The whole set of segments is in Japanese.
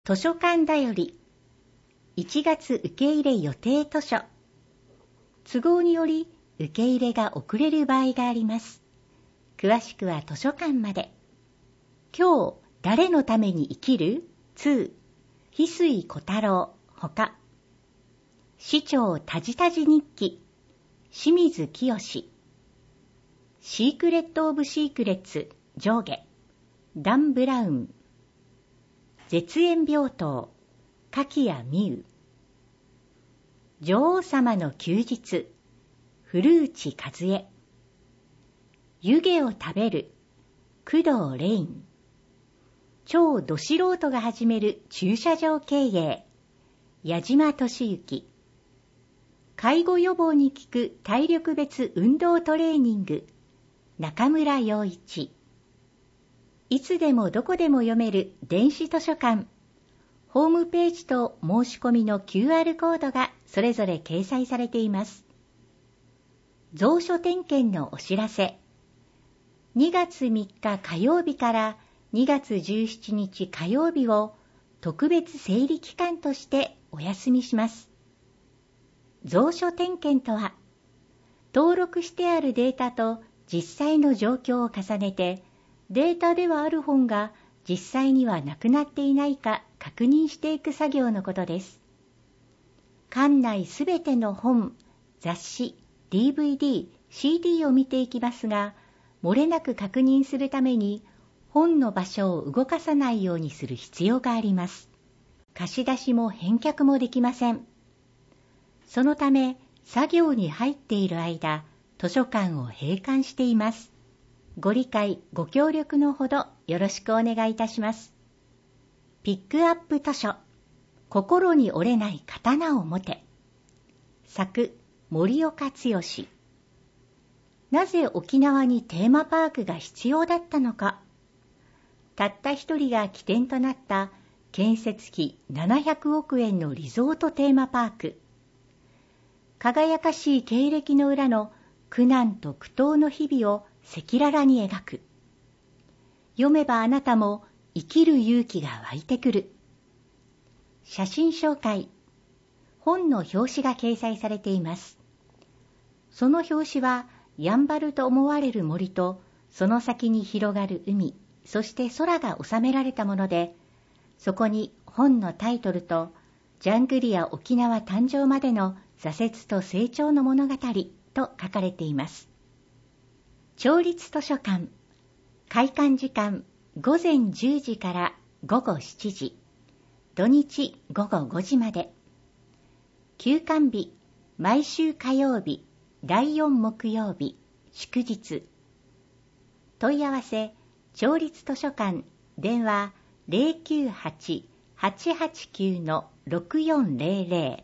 図書館だより1月受け入れ予定図書。都合により受け入れが遅れる場合があります。詳しくは図書館まで。今日誰のために生きる ?2 翡翠小太郎ほか。市長たじたじ日記清水清。シークレット・オブ・シークレッツ上下ダン・ブラウン。絶縁病棟柿谷美優。女王様の休日古内和恵。湯気を食べる工藤レイン。超ど素人が始める駐車場経営矢島俊之。介護予防に効く体力別運動トレーニング中村陽一。いつでもどこでも読める電子図書館。ホームページと申し込みの QR コードがそれぞれ掲載されています。蔵書点検のお知らせ。2月3日火曜日から2月17日火曜日を特別整理期間としてお休みします。蔵書点検とは、登録してあるデータと実際の状況を重ねて、データではある本が実際にはなくなっていないか確認していく作業のことです。館内すべての本、雑誌、DVD、CD を見ていきますが、漏れなく確認するために本の場所を動かさないようにする必要があります。貸し出しも返却もできません。そのため、作業に入っている間、図書館を閉館しています。ご理解、ご協力のほどよろしくお願いいたします。ピックアップ図書、心に折れない刀を持て。作、森岡剛。なぜ沖縄にテーマパークが必要だったのか。たった一人が起点となった建設費700億円のリゾートテーマパーク。輝かしい経歴の裏の苦難と苦闘の日々を赤裸々に描く。読めばあなたも生きる勇気が湧いてくる。写真紹介。本の表紙が掲載されています。その表紙はやんばると思われる森とその先に広がる海、そして空が収められたもので、そこに本のタイトルとジャングリア沖縄誕生までの挫折と成長の物語と書かれています。町立図書館。開館時間午前10時から午後7時。土日午後5時まで。休館日、毎週火曜日、第4木曜日、祝日。問い合わせ、町立図書館、電話 098-889-6400。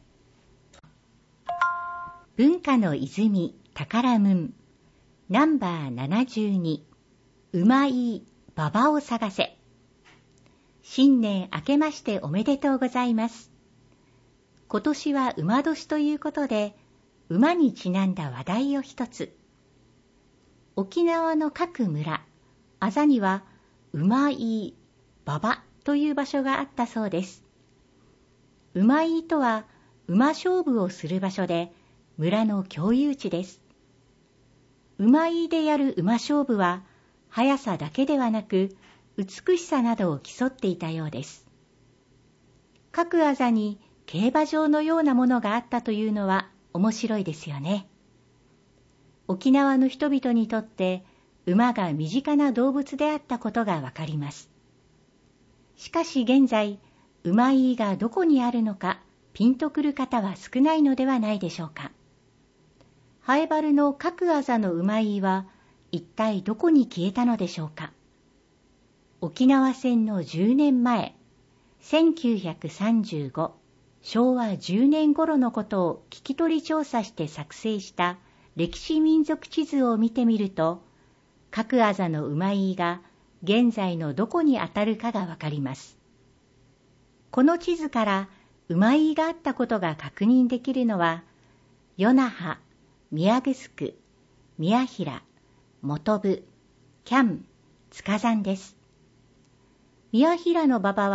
文化の泉宝門ナンバー72、うまいババを探せ。新年明けましておめでとうございます。今年は馬年ということで、馬にちなんだ話題を一つ。沖縄の各村、あざにはうまいババという場所があったそうです。うまいとは馬勝負をする場所で、村の共有地です。馬井でやる馬勝負は、速さだけではなく、美しさなどを競っていたようです。各あざに競馬場のようなものがあったというのは面白いですよね。沖縄の人々にとって馬が身近な動物であったことがわかります。しかし現在、馬井がどこにあるのかピンとくる方は少ないのではないでしょうか。ハエバルの各あざの馬井は一体どこに消えたのでしょうか。沖縄戦の10年前、1935、昭和10年頃のことを聞き取り調査して作成した歴史民族地図を見てみると、各あざの馬井が現在のどこにあたるかがわかります。この地図から馬井があったことが確認できるのは、与那覇、宮城、宮平、本部、喜屋武、塚山です。宮平の馬場は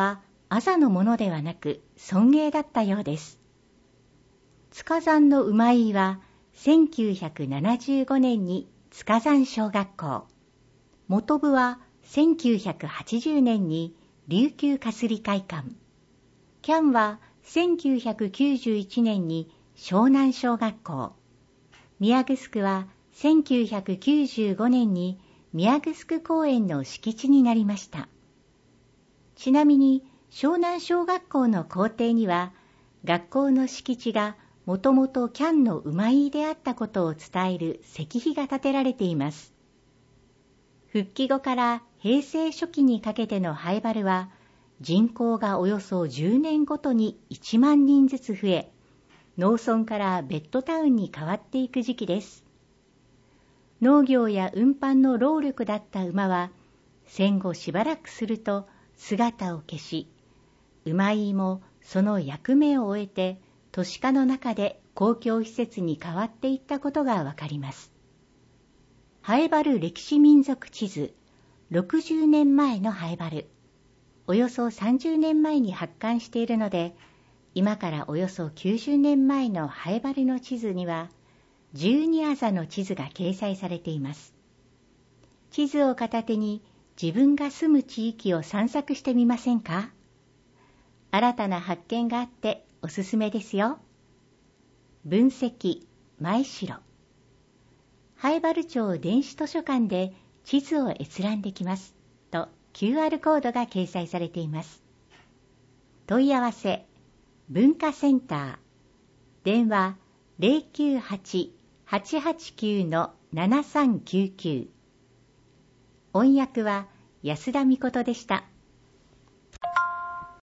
朝のものではなく村営だったようです。塚山の馬井は1975年に塚山小学校、本部は1980年に琉球かすり会館、喜屋武は1991年に湘南小学校、宮城は1995年に宮城公園の敷地になりました。ちなみに湘南小学校の校庭には学校の敷地がもともと喜屋武の馬井であったことを伝える石碑が建てられています。復帰後から平成初期にかけての灰原は人口がおよそ10年ごとに1万人ずつ増え、農村からベッドタウンに変わっていく時期です。農業や運搬の労力だった馬は戦後しばらくすると姿を消し、馬井もその役目を終えて都市化の中で公共施設に変わっていったことがわかります。灰原歴史民族地図、60年前の灰原、およそ30年前に発刊しているので、今からおよそ90年前の灰原の地図には12アザの地図が掲載されています。地図を片手に自分が住む地域を散策してみませんか？新たな発見があっておすすめですよ。分析、前城。灰原町電子図書館で地図を閲覧できますと QR コードが掲載されています。問い合わせ、文化センター、電話 098-889-7399。音訳は安田美琴でした。